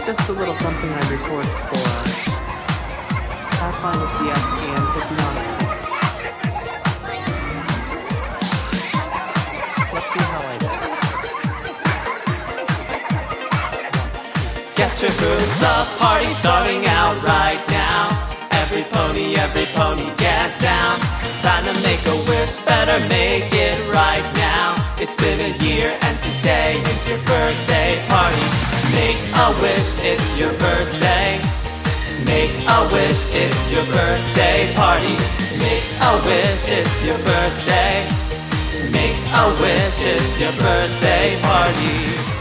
just a little something I record for Pathfinder CS and Hypnotic. Let's see how I do. Get your grooves up, party starting out right now. Every pony, get down. Time to make a wish, better make it right now. It's been a year and today is your birthday party. Make a wish, it's your birthday. Make a wish, it's your birthday party. Make a wish, it's your birthday. Make a wish, it's your birthday party.